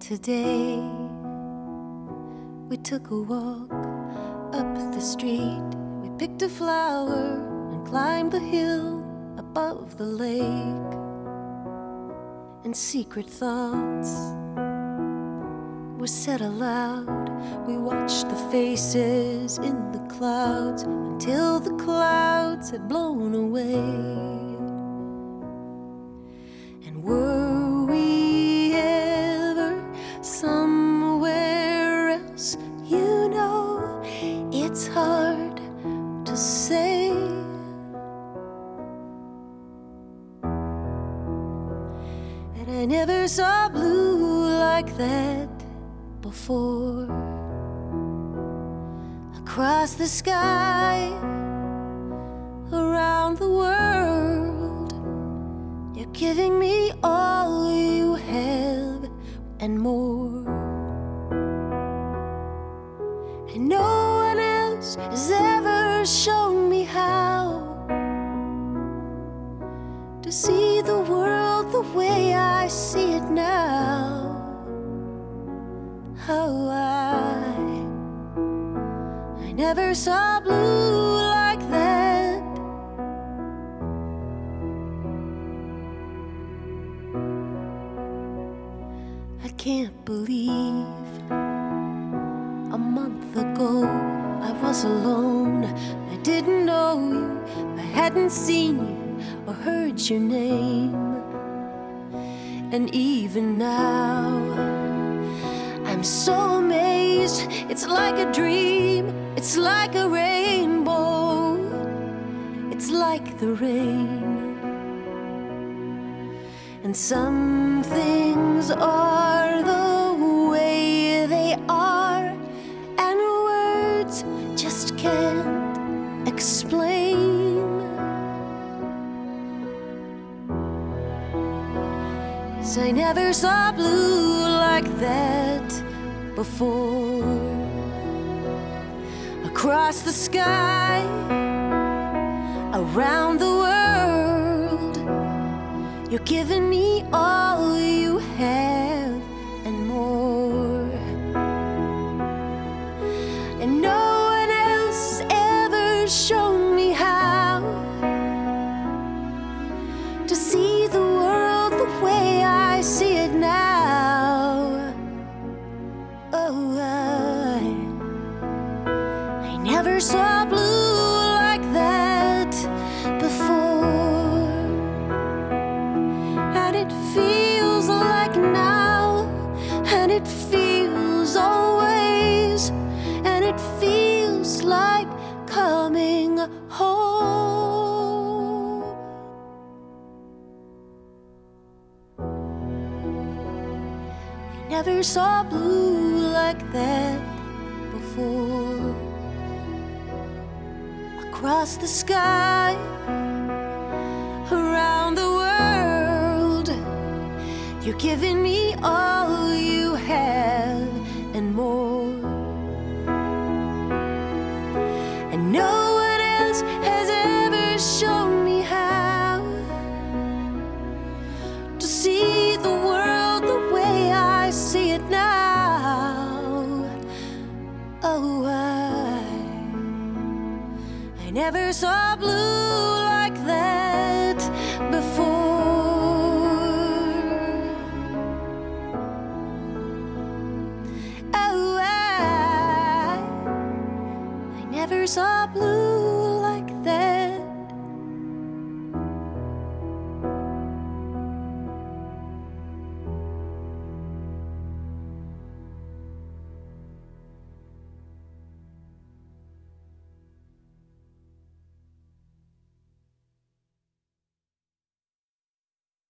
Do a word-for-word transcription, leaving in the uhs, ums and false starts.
Today we took a walk up the street. We picked a flower and climbed the hill above the lake. And secret thoughts were said aloud. We watched the faces in the clouds until the clouds had blown away. And were we ever somewhere else? You know, it's hard to say. And I never saw blue like that before. Across the sky, around the world, you're giving me all you have and more. And no one else has ever shown me how to see the world the way I see it now. How I, I never saw blue like that. I can't believe a month ago I was alone. I didn't know you, I hadn't seen you or heard your name. And even now I'm so amazed. It's like a dream, it's like a rainbow, it's like the rain. And some things are the way they are, and words just can't explain. 'Cause I never saw blue like that before. Across the sky, around the world, you're giving me all you have and more. And no one else has ever shown me how to see the world the way I see it now. Oh, I, I never saw blue like that before. And it feels like now, and it feels always, and it feels like coming home. I never saw blue like that before. Across the sky, around the world, you're giving me all you have and more. And no one else has ever shown me how to see the world the way I see it now. Oh, I, I never saw blue like that before. Oh, I, I never saw blue